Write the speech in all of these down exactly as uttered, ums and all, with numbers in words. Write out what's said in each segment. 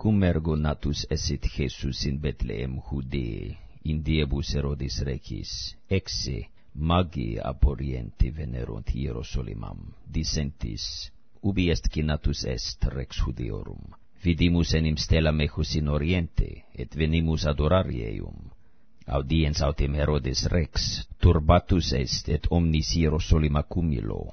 cum ergo natus esit Jesus in Bethlehem Judee, in diebus Herodis recis, exe magi ab oriente venerunt Hierosolimam, dicentis, ubi est qui natus est rex Judeorum. Vidimus enim stella mecus in oriente, et venimus adorari eum. Audiens autem Herodes rex, turbatus est et omnis Hierosolima cumilo,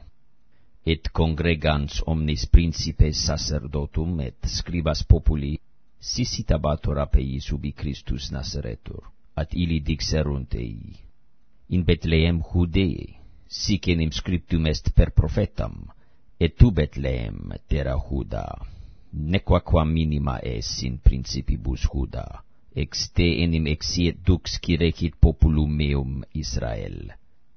et congregans omnis principes sacerdotum et scribas populi sisitabator ap eis ubi Christus nasceretur, at illi dixerunt ei. In Bethlehem Judee, sic enim scriptum est per prophetam, et tu Bethlehem terra Juda, nequaquam minima es in principibus Juda, ex te enim exiet dux qui recit populum meum Israel.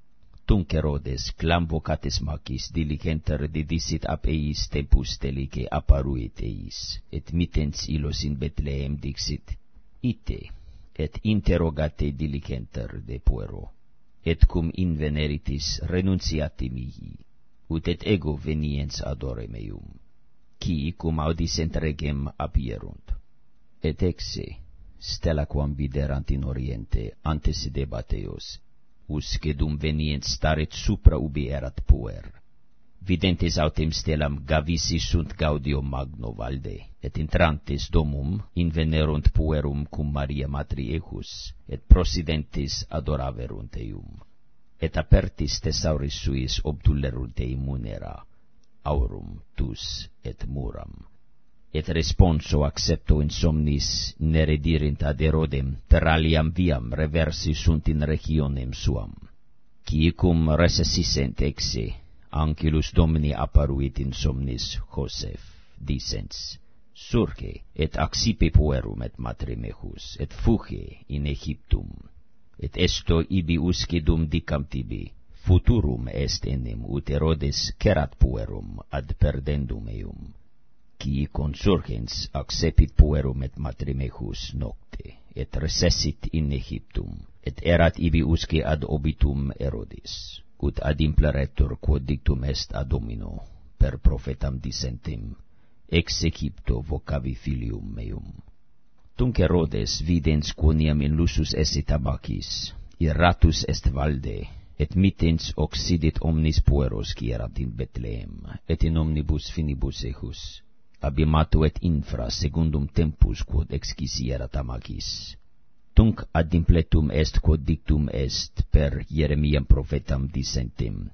Tunc Herodes, clam vocates macis, diligenter didicit ab eis tempus telice apparuit eis, et mittens illos in Bethlehem dixit, ite, et interrogate diligenter de puero, et cum inveneritis renunciati mihi, ut et ego veniens adore meum, qui cum audisent regem apierunt. Et exe, stella quam viderat in oriente antecedebat eos, usque dum venient staret supra ubi erat puer. Videntes autem stellam gavisi sunt gaudio magno valde, et intrantes domum invenerunt puerum cum Maria matri ejus, et prosidentes adoraverunt eum. Et apertis thesauris suis obtulerunt ei munera, aurum, tus et muram. Et responso accepto in somnis neredirint ad Herodem, per aliam viam reversi sunt in regionem suam. Qui cum recessissent exe, angelus Domini apparuit in somnis Joseph, dicens, surge, et accipe puerum et matre mejus, et fuge in Egyptum, et esto ibi usque dum dicam tibi, futurum est enim, ut Herodes cerat puerum ad perdendum eum, qui consurgens accepit puerum et matre mejus nocte, et recessit in Egyptum, et erat ibi usque ad obitum Herodis, ut ad impleretur quod dictum est ad Domino, per prophetam dicentem, ex Egypto vocavi filium meum. Tunc Herodes videns quoniam in lusus esse tabacis, irratus est valde, et mittens occidit omnis pueros qui erat in Bethlehem, et in omnibus finibus ejus, abimato et infra secundum tempus quod exquisierat amacis. Tunc ad impletum est quod dictum est per Jeremiam prophetam dicentem,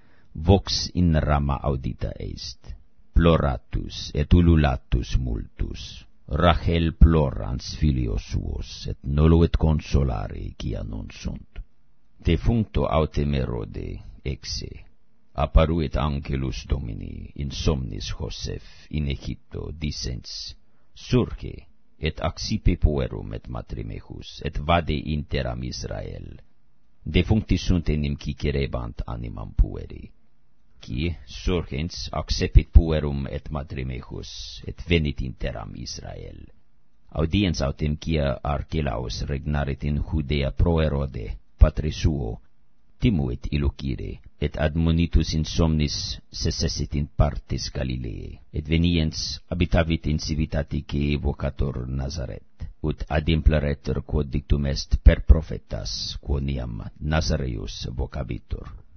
vox in rama audita est, ploratus et ululatus multus, Rachel plorans filios suos, et noluit consolare quia non sunt. Defuncto autem Herode, exe, apparuit angelus Domini in somnis Joseph in Egypto, dicens, surge, et accipe puerum et matre mejus, et vade interam Israel. Defuncti sunt enim qui cerebant animam pueri, qui, surgens, accepit puerum et matre mejus, et venit interam Israel. Audiens autem quia Archelaus regnaret in Judea pro Herode, patre suo, timuit illucire, et admonitus in somnis secessit in partes Galilee, et veniens habitavit in civitati vocator Nazaret, ut ad impleretur quod dictum est per prophetas, quoniam Nazareus vocabitur.